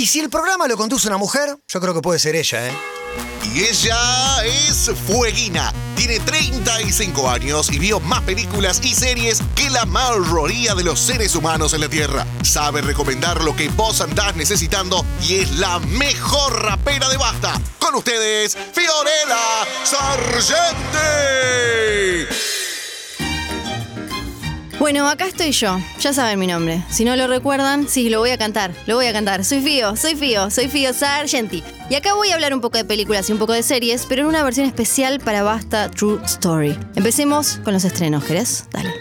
Y si el programa lo conduce una mujer, yo creo que puede ser ella, ¿eh? Y ella es Fueguina. Tiene 35 años y vio más películas y series que la mayoría de los seres humanos en la Tierra. Sabe recomendar lo que vos andás necesitando y es la mejor rapera de Basta. Con ustedes, Fiorella Sargenti. Bueno, acá estoy yo. Ya saben mi nombre. Si no lo recuerdan, sí, lo voy a cantar. Soy Fío Sargenti. Y acá voy a hablar un poco de películas y un poco de series, pero en una versión especial para Basta True Story. Empecemos con los estrenos, ¿querés? Dale.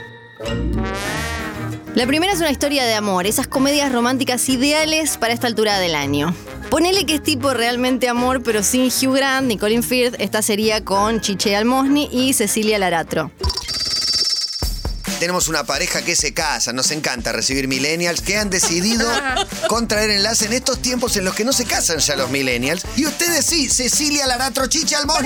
La primera es una historia de amor, esas comedias románticas ideales para esta altura del año. Ponele que es tipo realmente amor, pero sin Hugh Grant ni Colin Firth. Esta sería con Chiche Almosny y Cecilia Laratro. Tenemos una pareja que se casa, nos encanta recibir millennials que han decidido contraer enlace en estos tiempos en los que no se casan ya los millennials. Y ustedes sí, Cecilia Laratro, Chiche Almosny.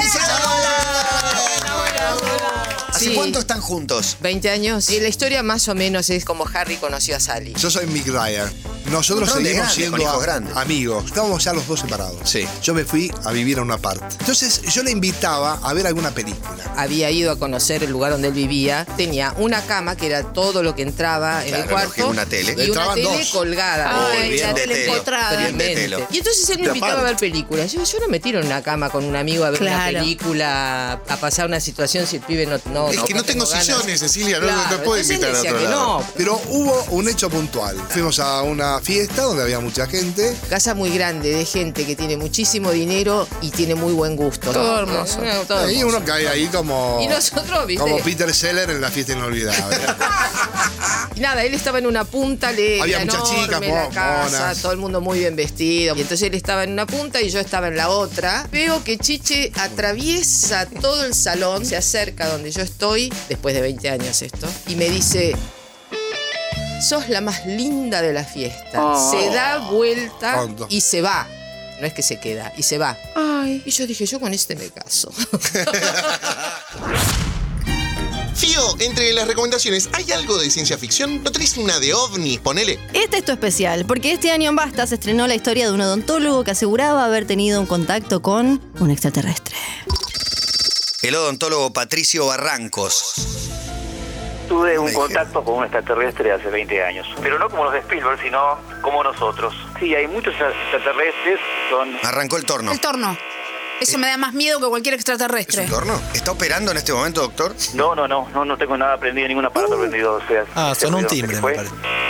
¿Hace cuánto están juntos? 20 años. Y la historia más o menos es como Harry conoció a Sally. Yo soy Mick Ryan. Nosotros seguimos siendo amigos. Estábamos ya los dos separados. Sí. Yo me fui a vivir a una parte. Entonces yo le invitaba a ver alguna película. Había ido a conocer el lugar donde él vivía. Tenía una cama que era todo lo que entraba en el cuarto. Una tele. Y una tele colgada. Bien de telo. Bien de telo. Y entonces él me invitaba a ver películas. Yo no me tiro en una cama con un amigo a ver una película, a pasar una situación si el pibe no es que no tengo sillones, Cecilia, no te puedo invitar a otro lado. No. Pero hubo un hecho puntual. Fuimos a una fiesta donde había mucha gente. Casa muy grande de gente que tiene muchísimo dinero y tiene muy buen gusto. Todo hermoso. Y uno cae ahí como... Y nosotros, ¿viste? Como Peter Sellers en La fiesta inolvidable. Y nada, él estaba en una punta, había muchas chicas, la casa, monas. todo el mundo muy bien vestido. Y entonces él estaba en una punta y yo estaba en la otra. Veo que Chiche atraviesa todo el salón, se acerca donde yo estoy, después de 20 años esto, y me dice: sos la más linda de la fiesta. Se da vuelta y se va. No es que se queda, y se va. Ay. Y yo dije, yo con este me caso. Fío, entre las recomendaciones, ¿hay algo de ciencia ficción? ¿No tenés una de ovnis? Ponele. Este es tu especial, porque este año en Basta se estrenó la historia de un odontólogo que aseguraba haber tenido un contacto con un extraterrestre. El odontólogo Patricio Barrancos. Tuve un contacto con un extraterrestre hace 20 años, pero no como los de Spielberg, sino como nosotros. Sí, hay muchos extraterrestres, son... Arrancó el torno. El torno. Eso me da más miedo que cualquier extraterrestre. ¿Es un torno? ¿Está operando en este momento, doctor? No tengo nada prendido, ningún aparato prendido. O sea, sonó un timbre, me parece.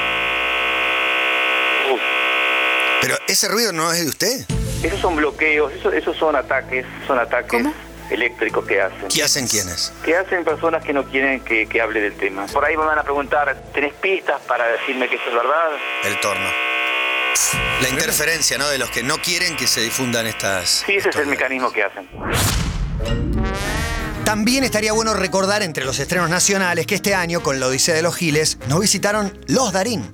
Pero ese ruido no es de usted. Esos son bloqueos, esos son ataques. ¿Cómo? Eléctricos que hacen. ¿Qué hacen quiénes? Que hacen personas que no quieren que hable del tema. Por ahí me van a preguntar, ¿tenés pistas para decirme que esto es verdad? El torno. La interferencia, ¿no? De los que no quieren que se difundan estas... Sí, ese es el mecanismo que hacen. También estaría bueno recordar entre los estrenos nacionales que este año, con la Odisea de los Giles, nos visitaron los Darín.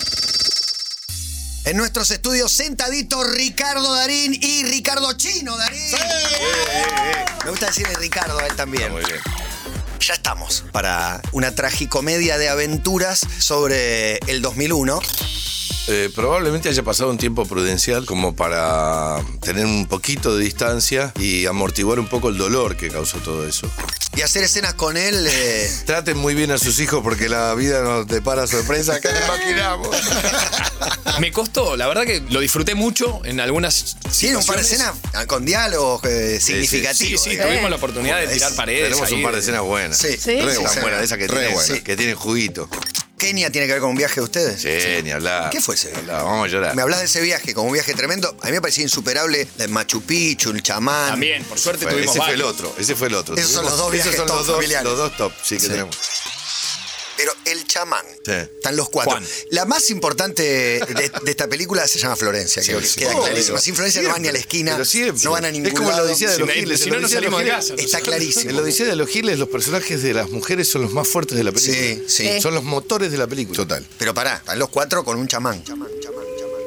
En nuestros estudios, sentaditos, Ricardo Darín y Ricardo Chino Darín. ¡Sí! Me gusta decirle Ricardo a él también. Muy bien. Ya estamos para una tragicomedia de aventuras sobre el 2001. Probablemente haya pasado un tiempo prudencial como para tener un poquito de distancia y amortiguar un poco el dolor que causó todo eso. Y hacer escenas con él. Traten muy bien a sus hijos porque la vida nos depara sorpresas que no imaginamos. Me costó, la verdad que lo disfruté mucho en algunas Tiene un par de escenas con diálogos significativos. Sí, tuvimos la oportunidad de tirar paredes. Tenemos un par de escenas buenas. Sí. Re buenas, de esas que tienen juguito. ¿Kenia tiene que ver con un viaje de ustedes? Sí, ni hablar. ¿Qué fue ese viaje? Vamos a llorar. Me hablas de ese viaje, como un viaje tremendo. A mí me parecía insuperable el Machu Picchu, el chamán. También, por suerte tuvimos ese varios. Ese fue el otro. Esos son los dos viajes top familiares. Los dos top, sí que tenemos. Pero el chamán, Sí. están los cuatro. Juan. La más importante de esta película se llama Florencia, que queda clarísimo. Sin Florencia no van ni a la esquina, Pero siempre. no van a ningún Es como lado. la Odisea de los Si no- Giles. si En no la nos Odisea de los salimos de Giles- casa. Está clarísimo. En la Odisea de los Giles, los personajes de las mujeres son los más fuertes de la película. Sí. Son los motores de la película. Total. Pero pará, están los cuatro con un chamán.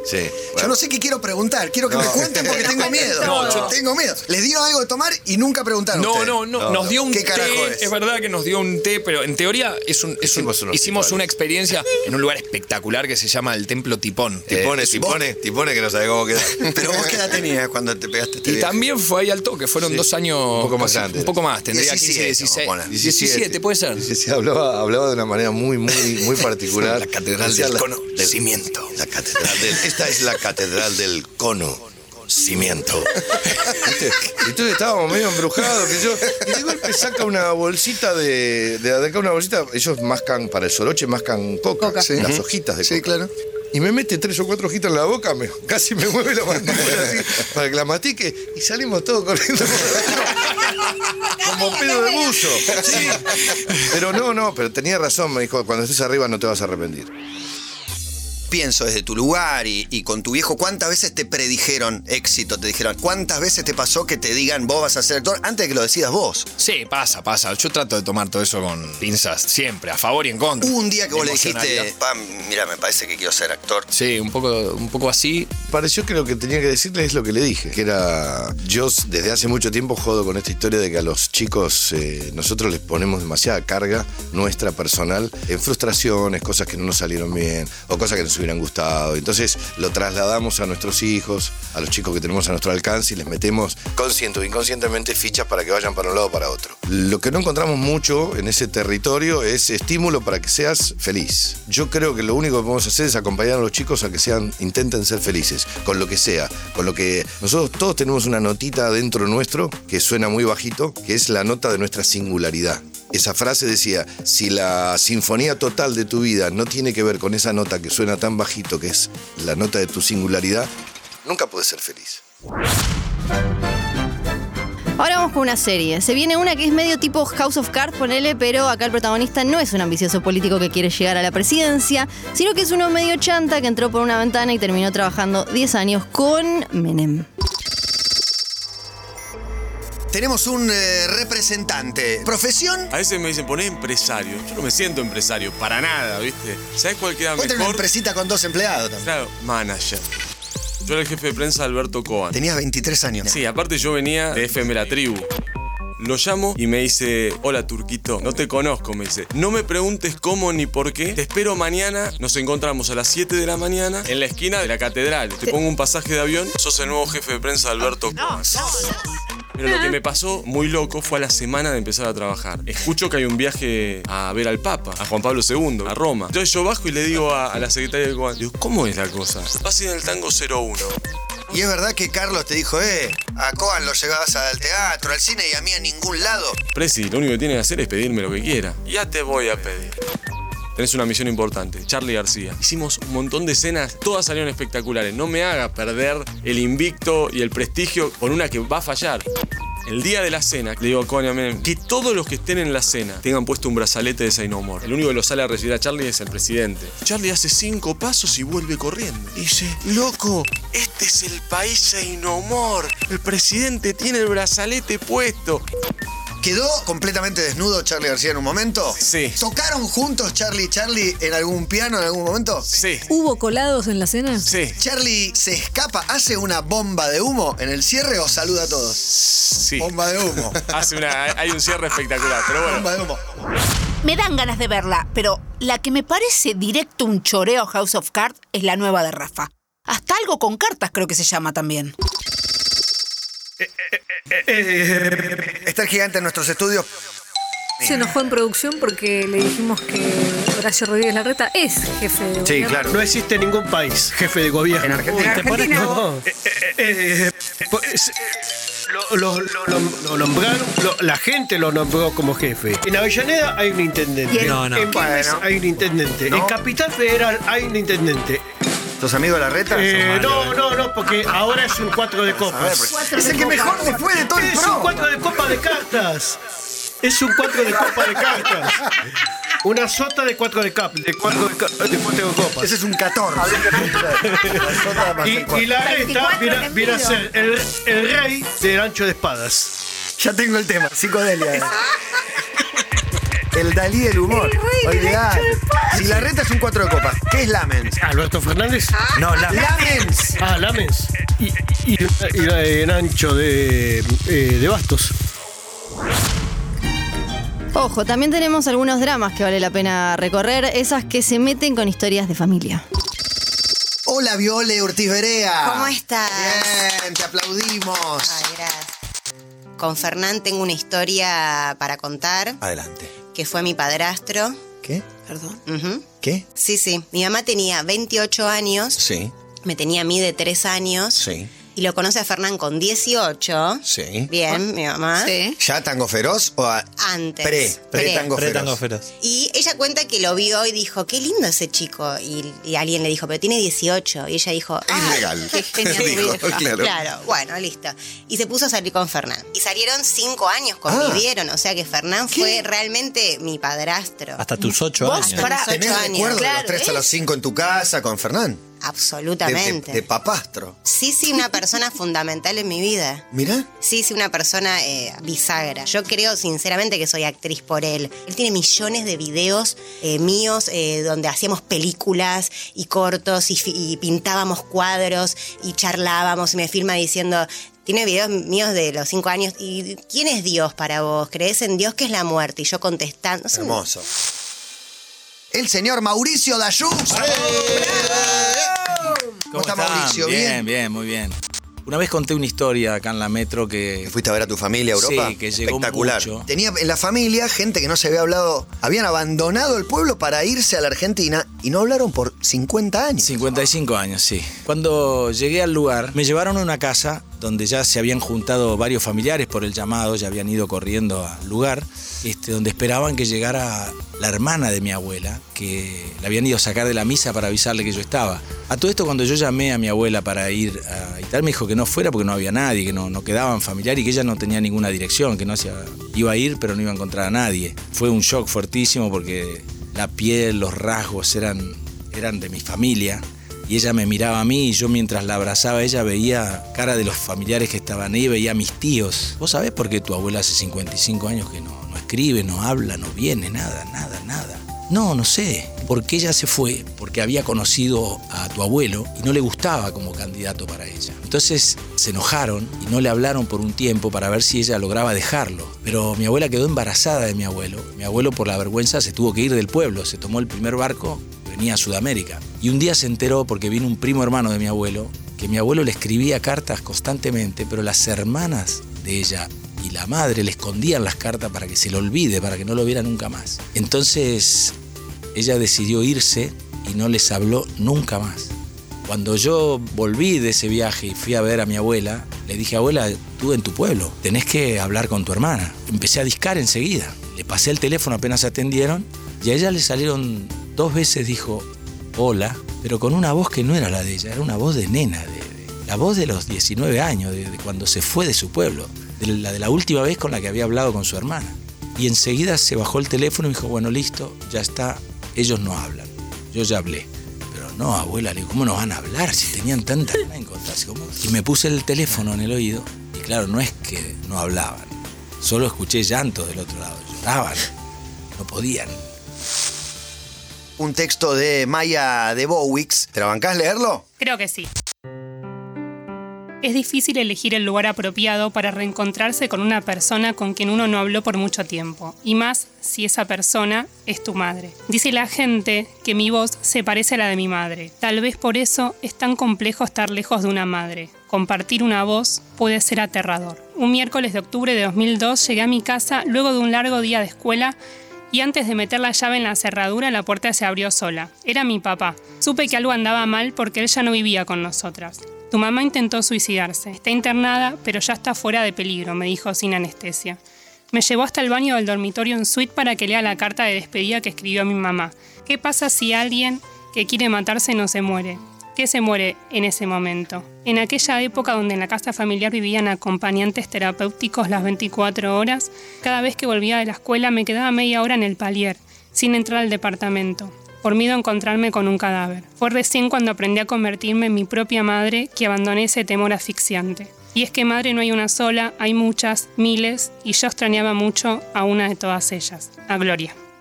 Sí. Yo Bueno. no sé qué quiero preguntar, quiero que me cuenten porque tengo miedo. Tengo miedo. Les dio algo de tomar y nunca preguntaron. No, nos dio un ¿Qué té. carajo es? Es verdad que nos dio un té, pero en teoría hicimos una experiencia en un lugar espectacular que se llama el Templo Tipón. Tipone que no sabe cómo quedar. Pero vos qué edad tenías cuando te pegaste este Y viaje. también fue ahí al toque, fueron 2 años. Un poco más grande. Un poco más, tendría 17, 15, 16. vamos a poner. 17, puede ser. Sí, hablaba de una manera muy particular. La catedral Decía del cono cimiento. La catedral esta es la catedral del cono cimiento. ¿Viste? Entonces estábamos medio embrujados. Y de golpe saca una bolsita de acá una bolsita. Ellos mascan, para el soroche mascan coca. Sí. Las hojitas de coca. Sí, claro. Y me mete 3 o 4 hojitas en la boca, casi me mueve la mandíbula así para que la matique y salimos todos corriendo como pedo de buzo. Sí. Pero pero tenía razón, me dijo, cuando estés arriba no te vas a arrepentir. Pienso desde tu lugar y con tu viejo, ¿cuántas veces te predijeron éxito? Te dijeron, ¿cuántas veces te pasó que te digan vos vas a ser actor antes de que lo decidas vos? Sí, pasa. Yo trato de tomar todo eso con pinzas siempre, a favor y en contra. Hubo un día que vos le Emocionalidad. dijiste, mira, me parece que quiero ser actor. Sí, un poco así. Pareció que lo que tenía que decirle es lo que le dije, que era, yo desde hace mucho tiempo jodo con esta historia de que a los chicos nosotros les ponemos demasiada carga nuestra personal en frustraciones, cosas que no nos salieron bien o cosas que nos hubieran gustado. Entonces lo trasladamos a nuestros hijos, a los chicos que tenemos a nuestro alcance y les metemos consciente o inconscientemente fichas para que vayan para un lado o para otro. Lo que no encontramos mucho en ese territorio es estímulo para que seas feliz. Yo creo que lo único que podemos hacer es acompañar a los chicos a que intenten ser felices, con lo que sea, con lo que nosotros todos tenemos una notita dentro nuestro que suena muy bajito, que es la nota de nuestra singularidad. Esa frase decía, si la sinfonía total de tu vida no tiene que ver con esa nota que suena tan bajito, que es la nota de tu singularidad, nunca puedes ser feliz. Ahora vamos con una serie. Se viene una que es medio tipo House of Cards, ponele, pero acá el protagonista no es un ambicioso político que quiere llegar a la presidencia, sino que es uno medio chanta que entró por una ventana y terminó trabajando 10 años con Menem. Tenemos un representante. ¿Profesión? A veces me dicen, poné empresario. Yo no me siento empresario, para nada, ¿viste? ¿Sabes cuál queda Vos tenés una mejor? empresita con 2 empleados también. Claro, manager. Yo era el jefe de prensa de Alberto Cohen. Tenías 23 años. Sí, aparte yo venía de FM La Tribu. Lo llamo y me dice, hola Turquito, no te conozco, me dice. No me preguntes cómo ni por qué. Te espero mañana, nos encontramos a las 7 de la mañana en la esquina de la catedral. Te pongo un pasaje de avión, sos el nuevo jefe de prensa de Alberto Cohen. Pero lo que me pasó muy loco fue a la semana de empezar a trabajar. Escucho que hay un viaje a ver al Papa, a Juan Pablo II, a Roma. Entonces yo bajo y le digo a la secretaria del Cohen, digo, ¿cómo es la cosa? Vas a ir en el tango 01. Y es verdad que Carlos te dijo, a Cohen lo llevabas al teatro, al cine y a mí a ningún lado. Presi, lo único que tiene que hacer es pedirme lo que quiera. Ya te voy a pedir. Tenés una misión importante, Charly García. Hicimos un montón de escenas, todas salieron espectaculares. No me haga perder el invicto y el prestigio por una que va a fallar. El día de la cena, le digo a Cohen y a Menem, que todos los que estén en la cena tengan puesto un brazalete de Say No More. El único que lo sale a recibir a Charly es el presidente. Charly hace 5 pasos y vuelve corriendo. Y dice, loco, este es el país Say No More. El presidente tiene el brazalete puesto. ¿Quedó completamente desnudo Charly García en un momento? Sí. ¿Tocaron juntos Charly y Charly en algún piano en algún momento? Sí. ¿Hubo colados en la cena? Sí. ¿Charly se escapa, hace una bomba de humo en el cierre o saluda a todos? Sí. Bomba de humo. Hay un cierre espectacular, pero bueno. Bomba de humo. Me dan ganas de verla, pero la que me parece directo un choreo a House of Cards es la nueva de Rafa. Hasta algo con cartas creo que se llama también. Está el gigante en nuestros estudios. Se enojó en producción porque le dijimos que Horacio Rodríguez Larreta es jefe de gobierno. Sí, claro. No existe ningún país jefe de gobierno. En Argentina. No. Lo nombraron, la gente lo nombró como jefe. En Avellaneda hay un intendente. En Quilmes hay un intendente. En Capital Federal hay un intendente. ¿Tus amigos de Larreta? No, porque ahora es un 4 de copas. Es el que mejor le fue de todo el Es pro. un 4 de copa de cartas. Es un 4 de copa de cartas. Una sota de 4 de copas. Ese es un 14. Y la reta viene a ser el rey del ancho de espadas. Ya tengo el tema, psicodelia. El Dalí del humor. Olvidate. Si la reta es un 4 de copas, ¿qué es Lamens? ¿Alberto Fernández? No, Lamens. Lamens. Y Nacho de Bastos. Ojo, también tenemos algunos dramas que vale la pena recorrer, esas que se meten con historias de familia. Hola, Viole Ortiz Berea. ¿Cómo estás? Bien, te aplaudimos. Ay, gracias. Con Fernán tengo una historia para contar. Adelante. Que fue mi padrastro. ¿Qué? Perdón. ¿Qué? Sí. Mi mamá tenía 28 años. Sí. Me tenía a mí de 3 años. Sí. Y lo conoce a Fernán con 18. Sí. Bien, mi mamá. Sí. ¿Ya Tango Feroz o Antes. Pre-Tango Feroz? Y ella cuenta que lo vio y dijo, qué lindo ese chico. Y alguien le dijo, pero tiene 18. Y ella dijo, Ilegal. Qué genial tu Dijo, vieja. claro. Bueno, listo. Y se puso a salir con Fernán. Y salieron 5 años, convivieron. O sea que Fernán fue realmente mi padrastro. Hasta tus 8 años. Hasta mis 8 ¿Tenés años. recuerdo de los 3 a los 5 en tu casa con Fernán? Absolutamente. De papastro. Sí, una persona fundamental en mi vida. Mirá. Sí, una persona bisagra. Yo creo sinceramente que soy actriz por él. Él tiene millones de videos míos donde hacíamos películas y cortos y pintábamos cuadros y charlábamos y me filma diciendo... Tiene videos míos de los 5 años. ¿Y quién es Dios para vos? ¿Crees en Dios? ¿Qué es la muerte? Y yo contestando. Hermoso. El señor Mauricio Dayú. ¿Cómo está están? Mauricio? Bien, muy bien. Una vez conté una historia acá en la metro que... ¿Fuiste a ver a tu familia a Europa? Sí, que llegó espectacular. mucho. Tenía en la familia gente que no se había hablado, habían abandonado el pueblo para irse a la Argentina y no hablaron por 50 años. 55 años, sí. Cuando llegué al lugar, me llevaron a una casa donde ya se habían juntado varios familiares por el llamado, ya habían ido corriendo al lugar, donde esperaban que llegara la hermana de mi abuela, que la habían ido a sacar de la misa para avisarle que yo estaba. A todo esto, cuando yo llamé a mi abuela para ir a Italia, me dijo que no fuera porque no había nadie, que no quedaban familiares y que ella no tenía ninguna dirección, que iba a ir pero no iba a encontrar a nadie. Fue un shock fuertísimo porque la piel, los rasgos eran de mi familia. Y ella me miraba a mí y yo mientras la abrazaba ella veía cara de los familiares que estaban ahí, veía a mis tíos. ¿Vos sabés por qué tu abuela hace 55 años que no escribe, no habla, no viene, nada? No sé. ¿Por qué ella se fue? Porque había conocido a tu abuelo y no le gustaba como candidato para ella. Entonces se enojaron y no le hablaron por un tiempo para ver si ella lograba dejarlo. Pero mi abuela quedó embarazada de mi abuelo. Mi abuelo por la vergüenza se tuvo que ir del pueblo, se tomó el primer barco, venía a Sudamérica. Y un día se enteró, porque vino un primo hermano de mi abuelo, que mi abuelo le escribía cartas constantemente, pero las hermanas de ella y la madre le escondían las cartas para que se lo olvide, para que no lo viera nunca más. Entonces ella decidió irse y no les habló nunca más. Cuando yo volví de ese viaje y fui a ver a mi abuela, le dije, abuela, tú en tu pueblo, tenés que hablar con tu hermana. Empecé a discar enseguida. Le pasé el teléfono, apenas atendieron, y a ella le salieron 2 veces, dijo, hola, pero con una voz que no era la de ella, era una voz de nena, la voz de los 19 años, de cuando se fue de su pueblo, de la última vez con la que había hablado con su hermana. Y enseguida se bajó el teléfono y me dijo, bueno, listo, ya está, ellos no hablan, yo ya hablé. Pero no, abuela, le digo, ¿cómo no van a hablar si tenían tanta ganas de encontrarse? Y me puse el teléfono en el oído y claro, no es que no hablaban, solo escuché llanto del otro lado, lloraban, no podían. Un texto de Maya de Bowix. ¿Te la bancás leerlo? Creo que sí. Es difícil elegir el lugar apropiado para reencontrarse con una persona con quien uno no habló por mucho tiempo, y más si esa persona es tu madre. Dice la gente que mi voz se parece a la de mi madre. Tal vez por eso es tan complejo estar lejos de una madre. Compartir una voz puede ser aterrador. Un miércoles de octubre de 2002 llegué a mi casa luego de un largo día de escuela y antes de meter la llave en la cerradura, la puerta se abrió sola. Era mi papá. Supe que algo andaba mal porque él ya no vivía con nosotras. Tu mamá intentó suicidarse. Está internada, pero ya está fuera de peligro, me dijo sin anestesia. Me llevó hasta el baño del dormitorio en suite para que lea la carta de despedida que escribió a mi mamá. ¿Qué pasa si alguien que quiere matarse no se muere? ¿Qué se muere en ese momento? En aquella época donde en la casa familiar vivían acompañantes terapéuticos las 24 horas, cada vez que volvía de la escuela me quedaba media hora en el palier, sin entrar al departamento, por miedo a encontrarme con un cadáver. Fue recién cuando aprendí a convertirme en mi propia madre que abandoné ese temor asfixiante. Y es que madre no hay una sola, hay muchas, miles, y yo extrañaba mucho a una de todas ellas, a Gloria.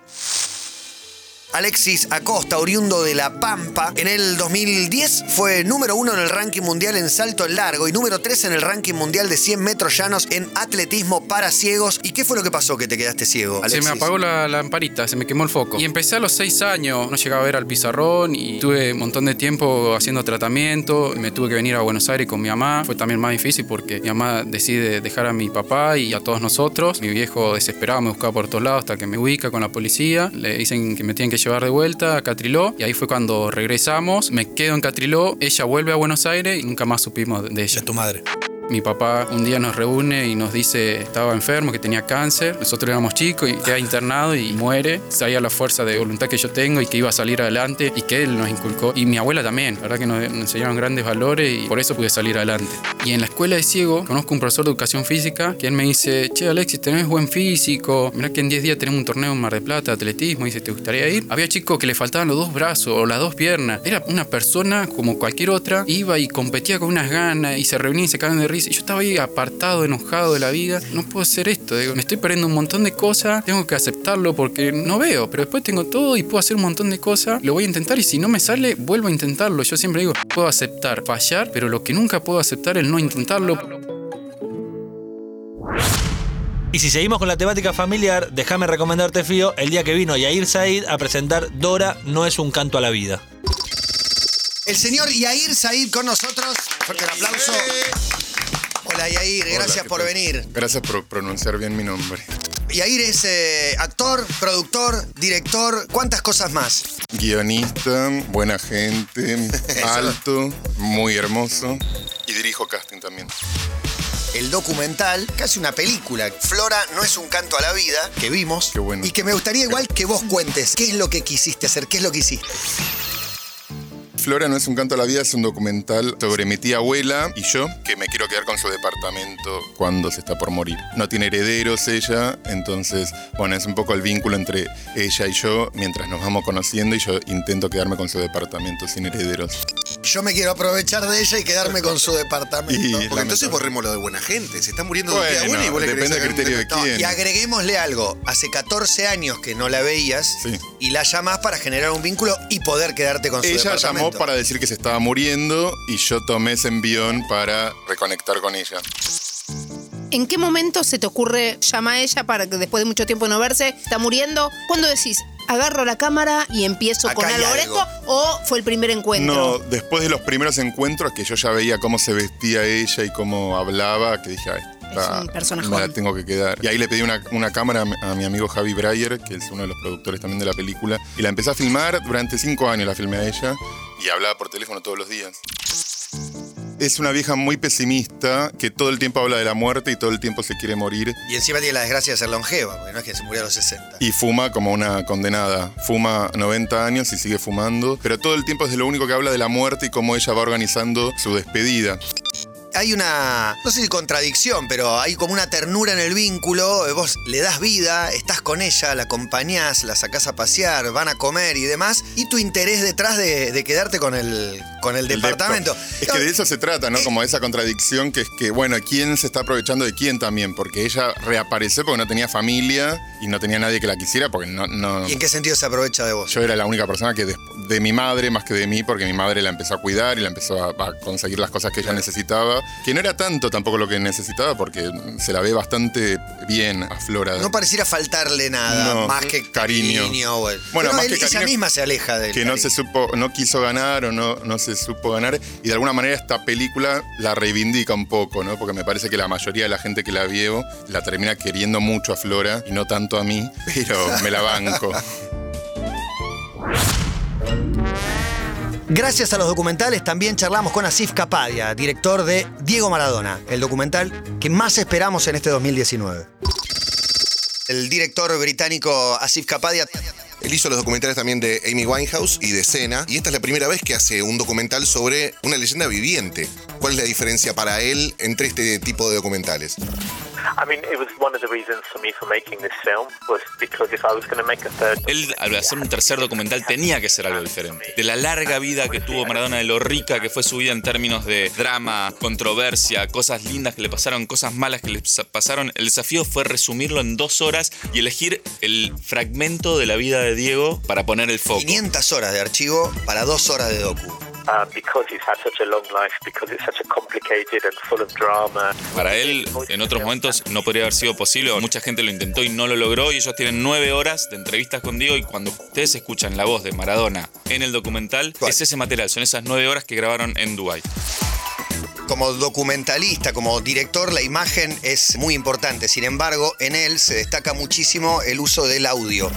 Alexis Acosta, oriundo de La Pampa. En el 2010 fue número 1 en el ranking mundial en salto en largo y número 3 en el ranking mundial de 100 metros llanos en atletismo para ciegos. ¿Y qué fue lo que pasó que te quedaste ciego, Alexis? Se me apagó la lamparita, se me quemó el foco. Y empecé a los 6 años, no llegaba a ver al pizarrón y tuve un montón de tiempo haciendo tratamiento. Me tuve que venir a Buenos Aires con mi mamá. Fue también más difícil porque mi mamá decide dejar a mi papá y a todos nosotros. Mi viejo desesperado me buscaba por todos lados hasta que me ubica con la policía. Le dicen que me tienen que llevar de vuelta a Catriló y ahí fue cuando regresamos. Me quedo en Catriló, ella vuelve a Buenos Aires y nunca más supimos de ella. ¿De tu madre? Mi papá un día nos reúne y nos dice que estaba enfermo, que tenía cáncer. Nosotros éramos chicos y queda internado y muere. Sabía la fuerza de voluntad que yo tengo y que iba a salir adelante y que él nos inculcó. Y mi abuela también, la verdad que nos enseñaron grandes valores y por eso pude salir adelante. Y en la escuela de ciego conozco un profesor de educación física que él me dice: che, Alexis, tenés buen físico. Mirá que en 10 días tenemos un torneo en Mar del Plata de atletismo. Y dice: ¿te gustaría ir? Había chicos que le faltaban los 2 brazos o las 2 piernas. Era una persona como cualquier otra. Iba y competía con unas ganas y se reunía y se cagaban de risa. Y yo estaba ahí apartado, enojado de la vida. No puedo hacer esto. Digo, me estoy perdiendo un montón de cosas. Tengo que aceptarlo porque no veo. Pero después tengo todo y puedo hacer un montón de cosas. Lo voy a intentar y si no me sale, vuelvo a intentarlo. Yo siempre digo, puedo aceptar fallar, pero lo que nunca puedo aceptar es no intentarlo. Y si seguimos con la temática familiar, déjame recomendarte, Fío, el día que vino Yair Said a presentar Dora no es un canto a la vida. El señor Yair Said con nosotros. Fuerte el aplauso. Hola Yair, gracias por venir. Gracias por pronunciar bien mi nombre. Yair es actor, productor, director, ¿cuántas cosas más? Guionista, buena gente, alto, muy hermoso y dirijo casting también. El documental, casi una película, Flora no es un canto a la vida, que vimos. Qué bueno. Y que me gustaría igual que vos cuentes qué es lo que quisiste hacer, qué es lo que hiciste. Flora no es un canto a la vida, es un documental sobre mi tía abuela y yo, que me quiero quedar con su departamento cuando se está por morir. No tiene herederos ella, entonces, bueno, es un poco el vínculo entre ella y yo mientras nos vamos conociendo y yo intento quedarme con su departamento sin herederos. Yo me quiero aprovechar de ella y quedarme con su departamento. Porque entonces borrémoslo de buena gente. Se está muriendo de tía abuela y vos le depende del criterio de quién. Y agreguémosle algo. Hace 14 años que no la veías y la llamás para generar un vínculo y poder quedarte con su departamento. Ella llamó para decir que se estaba muriendo y yo tomé ese envión para reconectar con ella. ¿En qué momento se te ocurre llamar a ella para que después de mucho tiempo no verse, está muriendo? ¿Cuándo decís, agarro la cámara y empiezo con algo de esto? ¿O fue el primer encuentro? No, después de los primeros encuentros que yo ya veía cómo se vestía ella y cómo hablaba, que dije, es un personaje. Me la tengo que quedar. Y ahí le pedí una cámara a mi amigo Javi Breyer, que es uno de los productores también de la película, y la empecé a filmar. Durante 5 años la filmé a ella y hablaba por teléfono todos los días. Es una vieja muy pesimista que todo el tiempo habla de la muerte y todo el tiempo se quiere morir. Y encima tiene la desgracia de ser longeva, porque no es que se murió a los 60. Y fuma como una condenada. Fuma 90 años y sigue fumando. Pero todo el tiempo es de lo único que habla de la muerte y cómo ella va organizando su despedida. Hay una, no sé si contradicción, pero hay como una ternura en el vínculo. Vos le das vida, estás con ella, la acompañás, la sacás a pasear, van a comer y demás. Y tu interés detrás de quedarte con el departamento. Es que de eso se trata, ¿no? Como esa contradicción que es que, bueno, ¿quién se está aprovechando de quién también? Porque ella reapareció porque no tenía familia y no tenía nadie que la quisiera porque no... ¿Y en qué sentido se aprovecha de vos? Yo era la única persona que de mi madre más que de mí, porque mi madre la empezó a cuidar y la empezó a conseguir las cosas que ella necesitaba. Que no era tanto tampoco lo que necesitaba, porque se la ve bastante bien a Flora. No pareciera faltarle nada, más que cariño. Bueno, más que ella cariño, misma se aleja de él. Que no quiso ganar o no se supo ganar. Y de alguna manera esta película la reivindica un poco, ¿no? Porque me parece que la mayoría de la gente que la vio la termina queriendo mucho a Flora y no tanto a mí, pero me la banco. Gracias a los documentales también charlamos con Asif Kapadia, director de Diego Maradona, el documental que más esperamos en este 2019. El director británico Asif Kapadia. Él hizo los documentales también de Amy Winehouse y de Senna, y esta es la primera vez que hace un documental sobre una leyenda viviente. ¿Cuál es la diferencia para él entre este tipo de documentales? Él, al hacer un tercer documental, tenía que ser algo diferente. De la larga vida que tuvo Maradona, de lo rica que fue su vida en términos de drama, controversia, cosas lindas que le pasaron, cosas malas que le pasaron, el desafío fue resumirlo en 2 horas y elegir el fragmento de la vida de Diego para poner el foco. 500 horas de archivo para 2 horas de docu. Para él, en otros momentos no podría haber sido posible, mucha gente lo intentó y no lo logró, y ellos tienen 9 horas de entrevistas con Diego, y cuando ustedes escuchan la voz de Maradona en el documental, es ese material, son esas 9 horas que grabaron en Dubái. Como documentalista, como director, la imagen es muy importante. Sin embargo, en él se destaca muchísimo el uso del audio.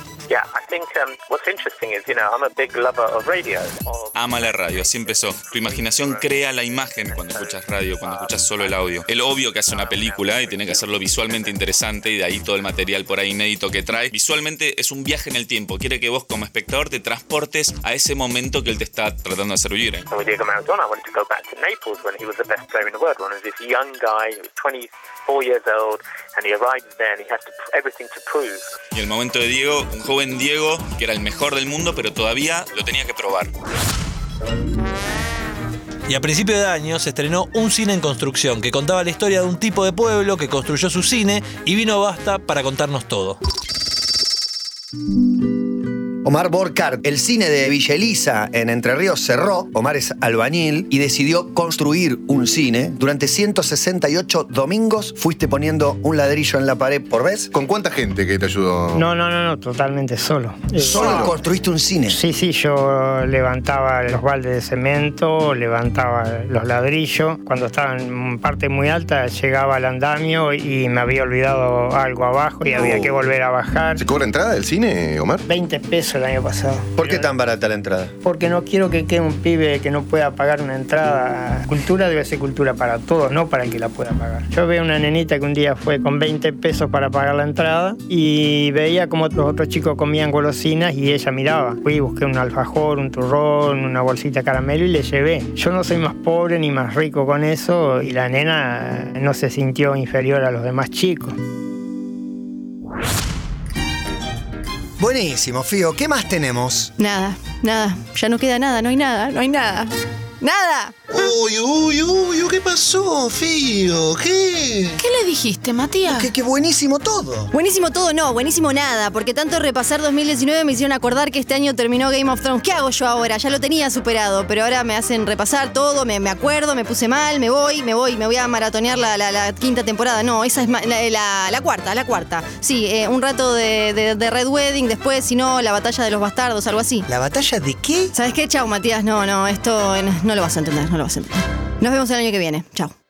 Ama la radio, así empezó. Tu imaginación crea la imagen cuando escuchas radio, cuando escuchas solo el audio. El obvio que hace una película y tiene que hacerlo visualmente interesante, y de ahí todo el material por ahí inédito que trae. Visualmente es un viaje en el tiempo. Quiere que vos como espectador te transportes a ese momento que él te está tratando de hacer vivir. Diego Maradona, I wanted to go back to Naples when he was the best player in the world. When he was this young guy, he was 24 years old, and he arrived there and he had everything to prove. Y el momento de Diego, un joven Diego que era el mejor del mundo, pero todavía lo tenía que probar. Y a principio de año se estrenó Un cine en construcción, que contaba la historia de un tipo de pueblo que construyó su cine, y vino Basta para contarnos todo. Omar Borcar, el cine de Villa Elisa en Entre Ríos cerró. Omar es albañil y decidió construir un cine. Durante 168 domingos fuiste poniendo un ladrillo en la pared por vez. ¿Con cuánta gente que te ayudó? No, totalmente solo. ¿Solo construiste un cine? Sí, yo levantaba los baldes de cemento, levantaba los ladrillos. Cuando estaba en parte muy alta, llegaba al andamio y me había olvidado algo abajo y había que volver a bajar. ¿Se cobra entrada del cine, Omar? 20 pesos el año pasado. ¿Por qué tan barata la entrada? Porque no quiero que quede un pibe que no pueda pagar una entrada. Cultura debe ser cultura para todos, no para el que la pueda pagar. Yo veo una nenita que un día fue con 20 pesos para pagar la entrada y veía como los otros chicos comían golosinas y ella miraba. Fui y busqué un alfajor, un turrón, una bolsita de caramelo y le llevé. Yo no soy más pobre ni más rico con eso, y la nena no se sintió inferior a los demás chicos. Buenísimo, Fío. ¿Qué más tenemos? Nada. Ya no queda nada, no hay nada. ¡Nada! Uy, ¿qué pasó, Fío? ¿Qué le dijiste, Matías? Que buenísimo todo. Buenísimo todo no, buenísimo nada, porque tanto repasar 2019 me hicieron acordar que este año terminó Game of Thrones. ¿Qué hago yo ahora? Ya lo tenía superado, pero ahora me hacen repasar todo, me acuerdo, me puse mal, me voy a maratonear la 5ª temporada. No, esa es la cuarta. Sí, un rato de Red Wedding, después, si no, la batalla de los bastardos, algo así. ¿La batalla de qué? ¿Sabes qué? Chau, Matías, no, esto no lo vas a entender, Nos vemos el año que viene. Chau.